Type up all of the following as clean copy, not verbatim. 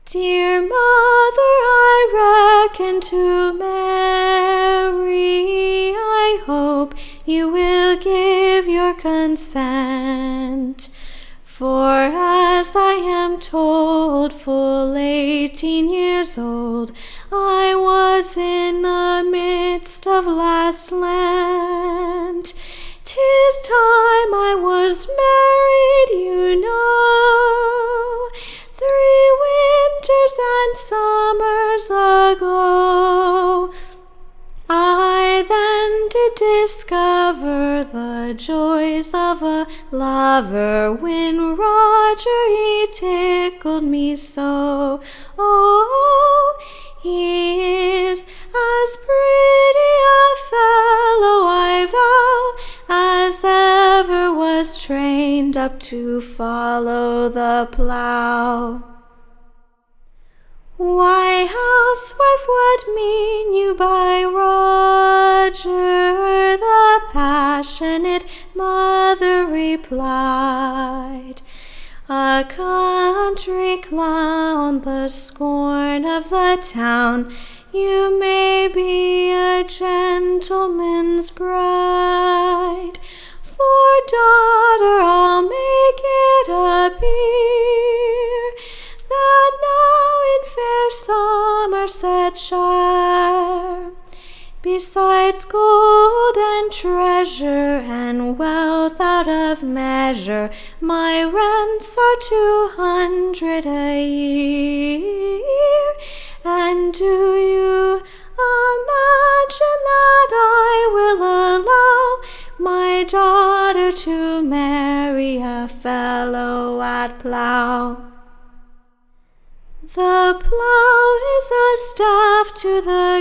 Dear mother, I reckon to marry. I hope you will give your consent. For as I am told, full 18 years old, I was in the midst of last Lent. 'Tis time I was married, you know, 3 winters and summers ago. I then did discover the joys of a lover, when Roger he tickled me so. Oh, he is as pretty a fellow, I vow, as ever was trained up to follow the plough. Why, housewife, what mean you by Roger? The passionate mother replied. A country clown, the scorn of the town. You may be a gentleman's bride. For daughter, I'll make it appear that now in fair Somersetshire, besides gold and treasure and wealth out of measure, my rents are 200 a year. And do you imagine that I will allow my daughter to marry a fellow at plough? The plough is a staff to the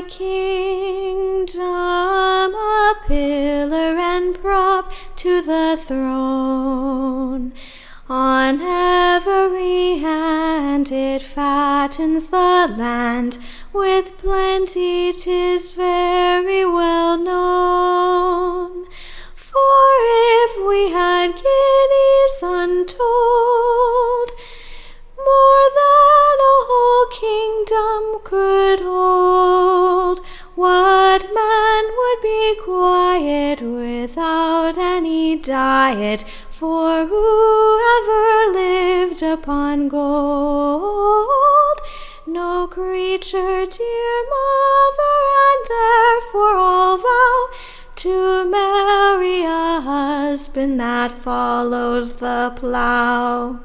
kingdom, a pillar and prop to the throne. On every hand it fattens the land, with plenty 'tis very well known. For if we had guineas untold, more than a whole kingdom could hold, what man would be quiet without any diet? For whoever lived upon gold, no creature, dear mother, and therefore I'll vow to marry a husband that follows the plough.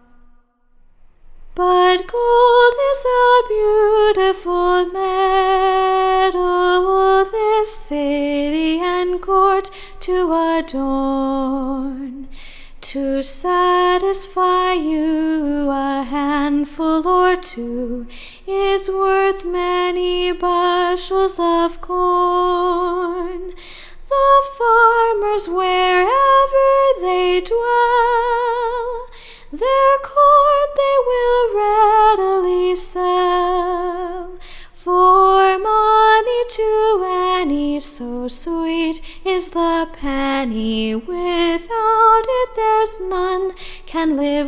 But gold is a beautiful metal, this city and court to adorn. To satisfy you, a handful or two is worth many bushels of corn. The farmers, wherever they dwell, their corn they will readily sell. For money to any, so sweet is the penny, without it there's none can live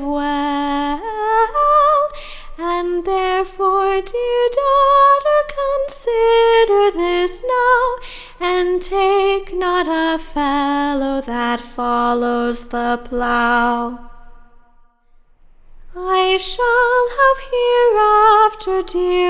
well. And therefore, dear daughter, consider this now, and take not a fellow that follows the plough. I shall have hereafter, dear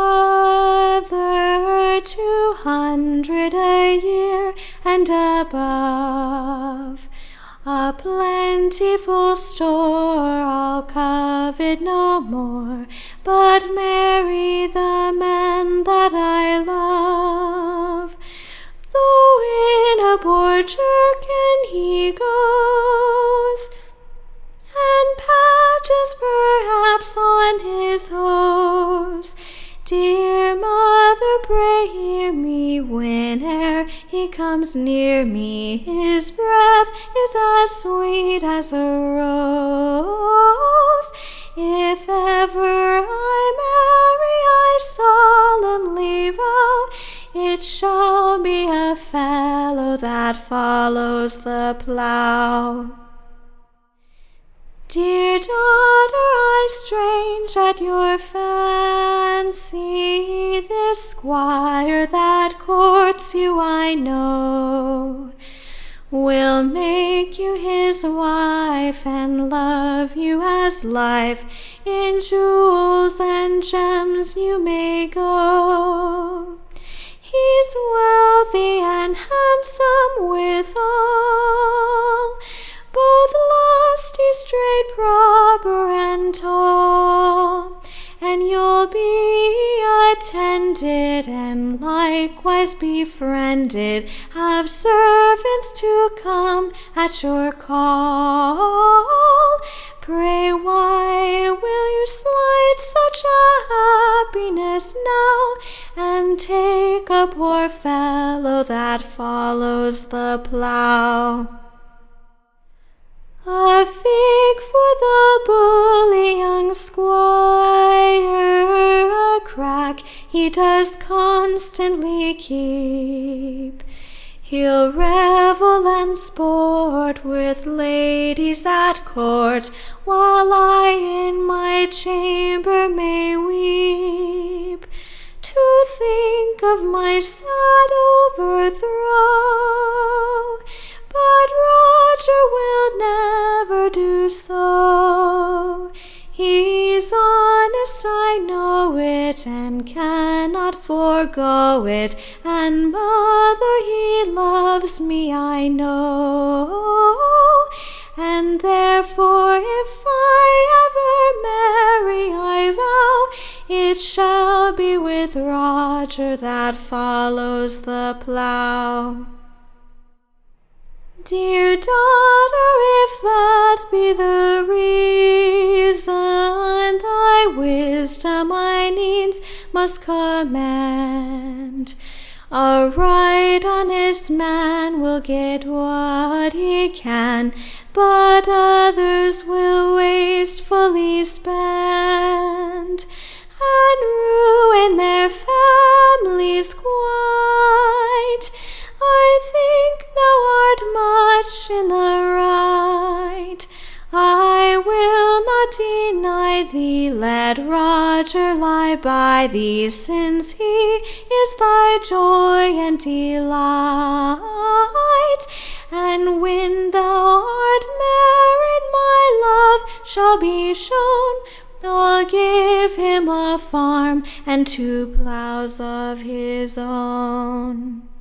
mother, 200 a year and above. A plentiful store, I'll covet no more, but marry the man that I love. Though in a poor jerkin he goes, and patches perhaps on his hose, dear mother, pray hear me whene'er he comes near me. His breath is as sweet as a rose. If ever I marry, I solemnly vow it shall be a fellow that follows the plough. Dear daughter, I strange touch at your fancy. This squire that courts you, I know, will make you his wife and love you as life. In jewels and gems you may go. He's wealthy and handsome withal, both lusty, straight, proper, and tall. And you'll be attended and likewise befriended, have servants to come at your call. Pray, why will you slight such a happiness now, and take a poor fellow that follows the plough? A fig for the bully young squire, a crack he does constantly keep. He'll revel and sport with ladies at court, while I in my chamber may weep. To think of my sad overthrow, but Roger will never do so. He's honest, I know it, and cannot forego it, and mother, he loves me, I know. And therefore, if I ever marry, I vow it shall be with Roger that follows the plough. Dear daughter, if that be the reason, thy wisdom I needs must command. A right honest man will get what he can, but others will wastefully spend, and ruin their families quite. I think thou art much in the right. I will not deny thee, let Roger lie by thee, since he is thy joy and delight. And when thou art married, my love shall be shown. I'll give him a farm and 2 ploughs of his own.